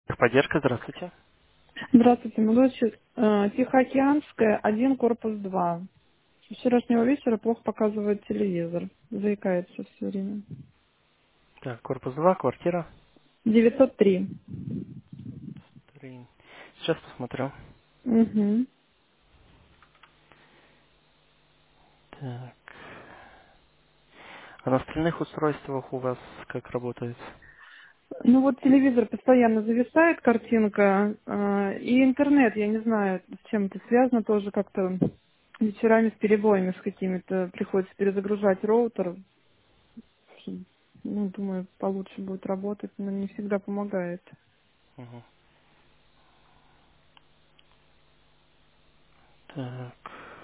Поддержка, здравствуйте. Здравствуйте, Милочи. Тихоокеанская, 1, корпус 2. С вчерашнего вечера плохо показывает телевизор. Заикается все время. Так, корпус 2, квартира. 903. 3. Сейчас посмотрю. Угу. Так. А на остальных устройствах у вас как работает? Ну вот телевизор постоянно зависает, картинка. И интернет, я не знаю, с чем это связано, тоже как-то вечерами с перебоями с какими-то. Приходится перезагружать роутер. Ну, думаю, получше будет работать, но не всегда помогает. Мгм. Так.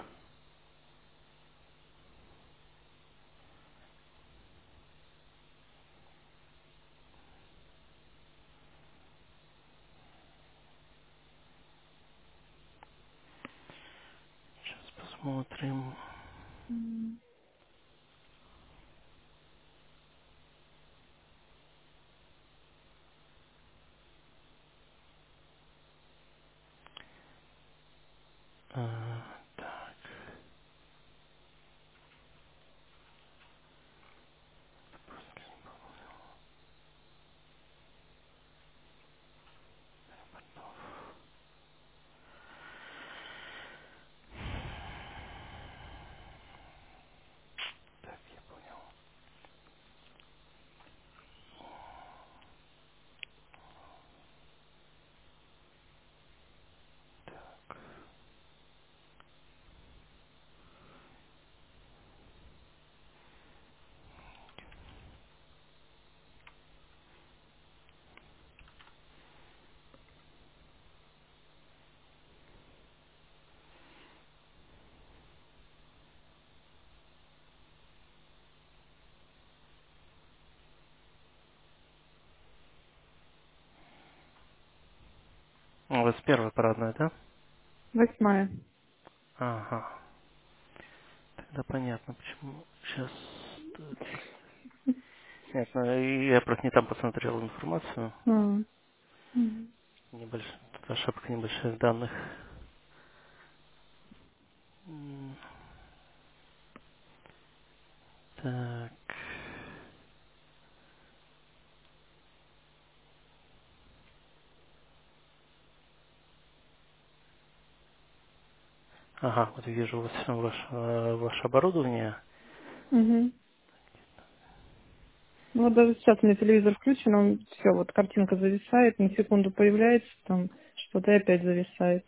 Сейчас посмотрим. Так. Так, я понял. У вас первая парадная, да? 8. Ага. Тогда понятно, почему. Сейчас. Нет, ну, я просто не там посмотрел информацию. Мгм. Небольшая, тут ошибка небольших данных. М, Так. Ага, вот вижу у вас ваше оборудование. Мгм. Ну, вот даже сейчас у меня телевизор включен, он все, вот картинка зависает, на секунду появляется там что-то и опять зависает.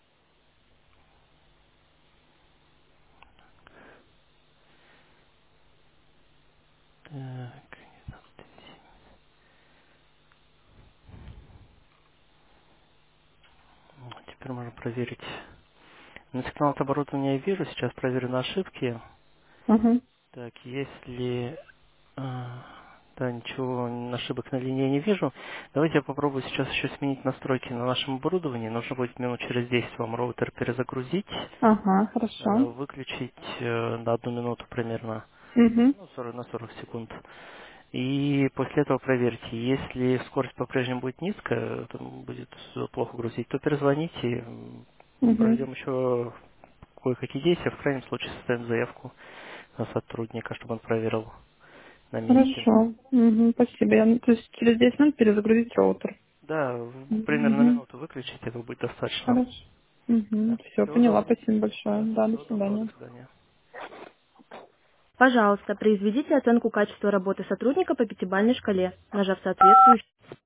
Так, теперь можно проверить. На сигнал от оборудования я вижу, сейчас проверю на ошибки. Ага, Так, если... да, ничего, ошибок на линии я не вижу. Давайте я попробую сейчас еще сменить настройки на нашем оборудовании. Нужно будет минут через 10 вам роутер перезагрузить, ага, хорошо. выключить на 1 минуту примерно, Угу, ну, 40 на 40 секунд. И после этого проверьте, если скорость по-прежнему будет низкая, там будет плохо грузить, то перезвоните, угу. пройдем еще кое-какие действия, в крайнем случае составим заявку на сотрудника, чтобы он проверил на месте. Хорошо. Угу, спасибо. Я, то есть через 10 минут перезагрузить роутер. Да, примерно на Угу, минуту выключить, этого будет достаточно. хорошо. Угу, Да. все, Всего поняла. доброго. Спасибо большое. Да, Да, до всего доброго, свидания. до свидания. Пожалуйста, произведите оценку качества работы сотрудника по пятибалльной шкале, нажав соответствующий